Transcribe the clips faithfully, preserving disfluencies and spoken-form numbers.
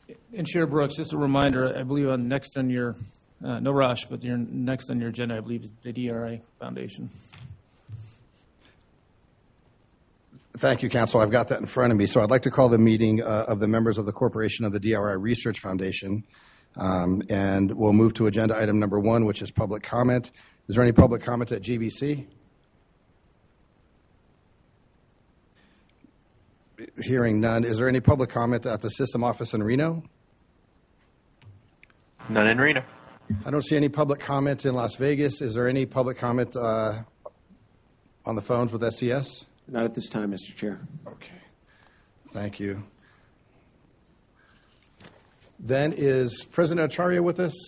And Chair Brooks, just a reminder, I believe on next on your, uh, no rush, but your next on your agenda, I believe, is the D R I Foundation. Thank you, Council. I've got that in front of me. So I'd like to call the meeting uh, of the members of the Corporation of the D R I Research Foundation. Um, and we'll move to agenda item number one, which is public comment. Is there any public comment at G B C? Hearing none. Is there any public comment at the system office in Reno? None in Reno. I don't see any public comment in Las Vegas. Is there any public comment uh, on the phones with S C S? Not at this time, Mister Chair. Okay. Thank you. Then is President Acharya with us?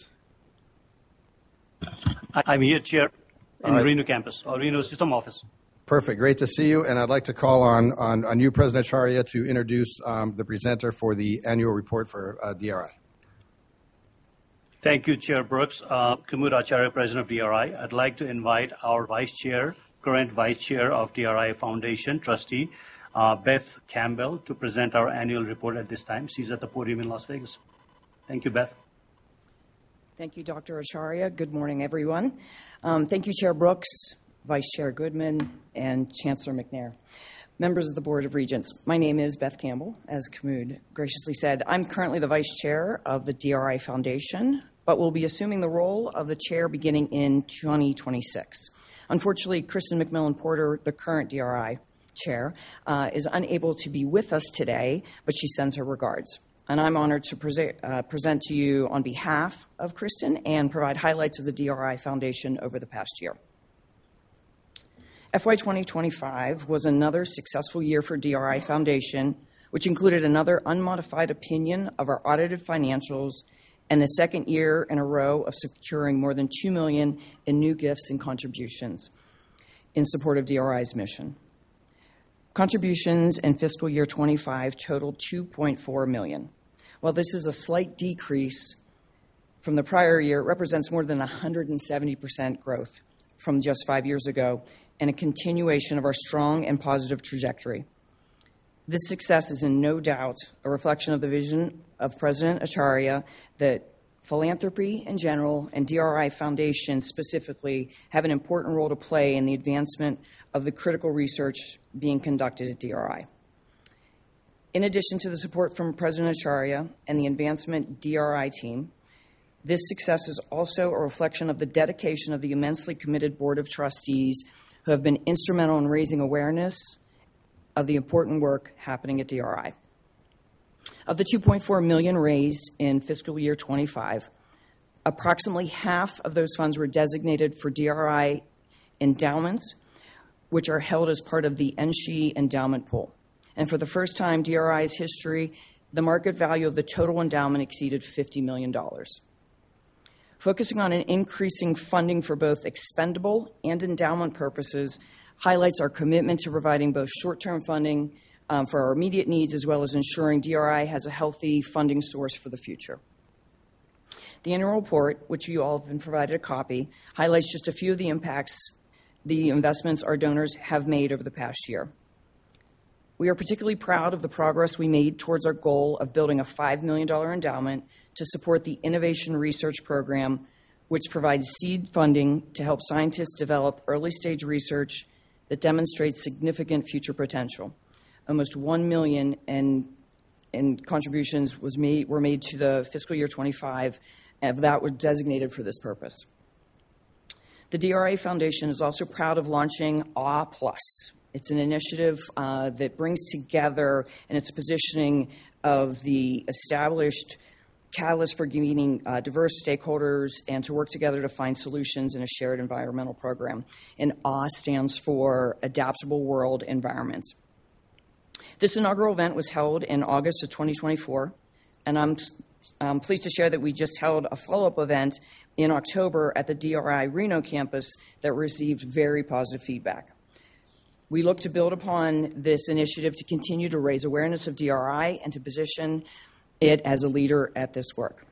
I'm here, Chair, in right. Reno campus, or Reno system office. Perfect. Great to see you. And I'd like to call on, on, on you, President Acharya, to introduce um, the presenter for the annual report for uh, D R I. Thank you, Chair Brooks. Uh, Kumud Acharya, President of D R I. I'd like to invite our Vice Chair, current Vice Chair of D R I Foundation, Trustee uh, Beth Campbell, to present our annual report at this time. She's at the podium in Las Vegas. Thank you, Beth. Thank you, Doctor Acharya. Good morning, everyone. Um, thank you, Chair Brooks, Vice Chair Goodman, and Chancellor McNair. Members of the Board of Regents, my name is Beth Campbell, as Kumud graciously said. I'm currently the Vice Chair of the D R I Foundation, but will be assuming the role of the Chair beginning in twenty twenty-six. Unfortunately, Kristen McMillan Porter, the current D R I Chair, uh, is unable to be with us today, but she sends her regards. And I'm honored to present, uh, present to you on behalf of Kristen and provide highlights of the D R I Foundation over the past year. F Y twenty twenty-five was another successful year for D R I Foundation, which included another unmodified opinion of our audited financials and the second year in a row of securing more than two million dollars in new gifts and contributions in support of D R I's mission. Contributions in fiscal year twenty-five totaled two point four million dollars. While this is a slight decrease from the prior year, it represents more than one hundred seventy percent growth from just five years ago and a continuation of our strong and positive trajectory. This success is in no doubt a reflection of the vision of President Acharya that philanthropy in general and D R I Foundation specifically have an important role to play in the advancement of the critical research being conducted at D R I. In addition to the support from President Acharya and the advancement D R I team, this success is also a reflection of the dedication of the immensely committed Board of Trustees who have been instrumental in raising awareness of the important work happening at D R I. Of the two point four million dollars raised in fiscal year twenty-five, approximately half of those funds were designated for D R I endowments, which are held as part of the N S H E endowment pool. And for the first time in D R I's history, the market value of the total endowment exceeded fifty million dollars. Focusing on an increasing funding for both expendable and endowment purposes highlights our commitment to providing both short-term funding um, for our immediate needs as well as ensuring D R I has a healthy funding source for the future. The annual report, which you all have been provided a copy, highlights just a few of the impacts the investments our donors have made over the past year. We are particularly proud of the progress we made towards our goal of building a five million dollars endowment to support the Innovation Research Program, which provides seed funding to help scientists develop early-stage research that demonstrates significant future potential. Almost one million dollars in, in contributions was made, were made to the fiscal year twenty-five, and that was designated for this purpose. The D R I Foundation is also proud of launching A W Plus. It's an initiative uh, that brings together, and it's a positioning of the established catalyst for convening uh, diverse stakeholders and to work together to find solutions in a shared environmental program. And A stands for Adaptable World Environment. This inaugural event was held in August of twenty twenty-four, and I'm, I'm pleased to share that we just held a follow-up event in October at the D R I Reno campus that received very positive feedback. We look to build upon this initiative to continue to raise awareness of D R I and to position it as a leader at this work.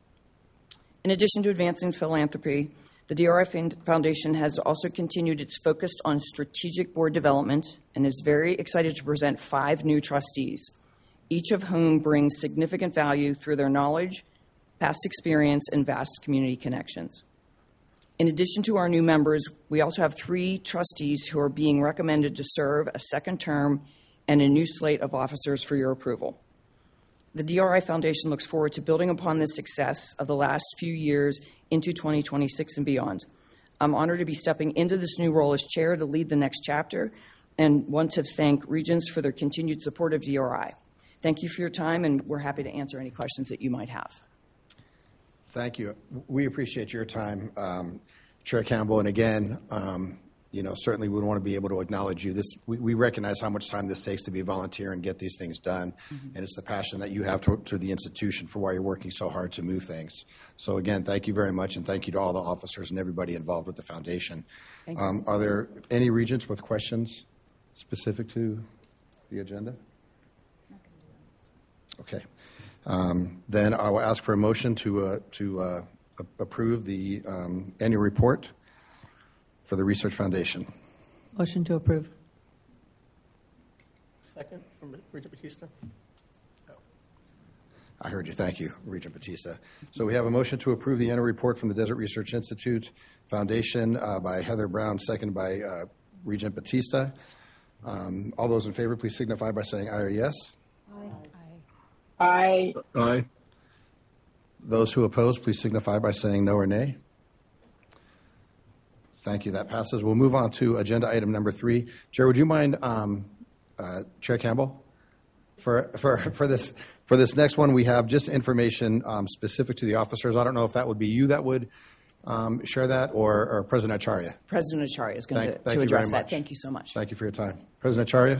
In addition to advancing philanthropy, the D R I Foundation has also continued its focus on strategic board development and is very excited to present five new trustees, each of whom brings significant value through their knowledge, past experience, and vast community connections. In addition to our new members, we also have three trustees who are being recommended to serve a second term and a new slate of officers for your approval. The D R I Foundation looks forward to building upon the success of the last few years into twenty twenty-six and beyond. I'm honored to be stepping into this new role as chair to lead the next chapter and want to thank Regents for their continued support of D R I. Thank you for your time, and we're happy to answer any questions that you might have. Thank you. We appreciate your time, um, Chair Campbell. And again, um, you know, certainly we want to be able to acknowledge you. This, we, we recognize how much time this takes to be a volunteer and get these things done. Mm-hmm. And it's the passion that you have to, to the institution for why you're working so hard to move things. So again, thank you very much, and thank you to all the officers and everybody involved with the foundation. Thank you. Um, are there any regents with questions specific to the agenda? Okay. Um, then I will ask for a motion to uh, to uh, approve the um, annual report for the Research Foundation. Motion to approve. Second from Regent Batista. Oh. I heard you. Thank you, Regent Batista. So we have a motion to approve the annual report from the Desert Research Institute Foundation uh, by Heather Brown, second by uh, Regent Batista. Um, all those in favor, please signify by saying aye or yes. Aye. Aye. Aye. Those who oppose, please signify by saying no or nay. Thank you. That passes. We'll move on to agenda item number three. Chair, would you mind, um, uh, Chair Campbell, for for for this for this next one, we have just information um, specific to the officers. I don't know if that would be you that would um, share that, or, or President Acharya. President Acharya is going Thank- to, thank to you address very that. much. Thank you so much. Thank you for your time, President Acharya.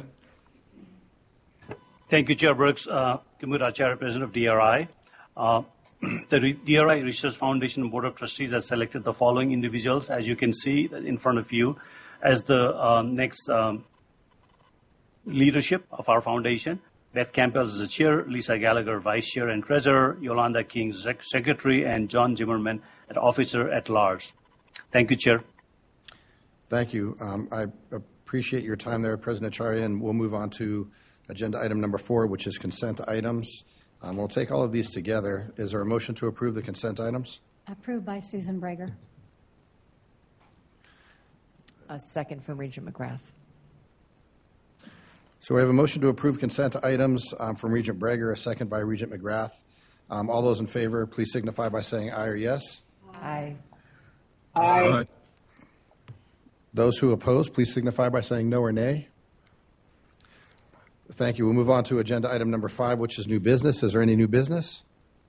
Thank you, Chair Brooks. Uh, Kumud Acharya, President of D R I. Uh, the Re- D R I Research Foundation Board of Trustees has selected the following individuals, as you can see in front of you, as the uh, next um, leadership of our foundation. Beth Campbell is the chair, Lisa Gallagher, vice chair and treasurer, Yolanda King, sec- secretary, and John Zimmerman, an officer at large. Thank you, Chair. Thank you. Um, I appreciate your time there, President Acharya, and we'll move on to agenda item number four, which is consent items. Um, we'll take all of these together. Is there a motion to approve the consent items? Approved by Susan Brager. A second from Regent McGrath. So we have a motion to approve consent items um, from Regent Brager, a second by Regent McGrath. Um, all those in favor, please signify by saying aye or yes. Aye. Aye. Those who oppose, please signify by saying no or nay. Thank you. We'll move on to agenda item number five, which is new business. Is there any new business?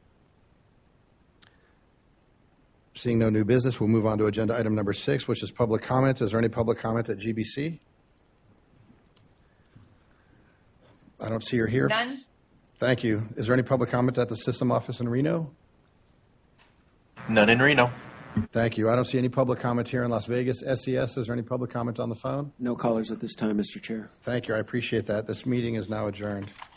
Seeing no new business, we'll move on to agenda item number six, which is public comment. Is there any public comment at G B C? I don't see her here. None. Thank you. Is there any public comment at the system office in Reno? None in Reno. Thank you. I don't see any public comment here in Las Vegas. S C S, is there any public comment on the phone? No callers at this time, Mister Chair. Thank you. I appreciate that. This meeting is now adjourned.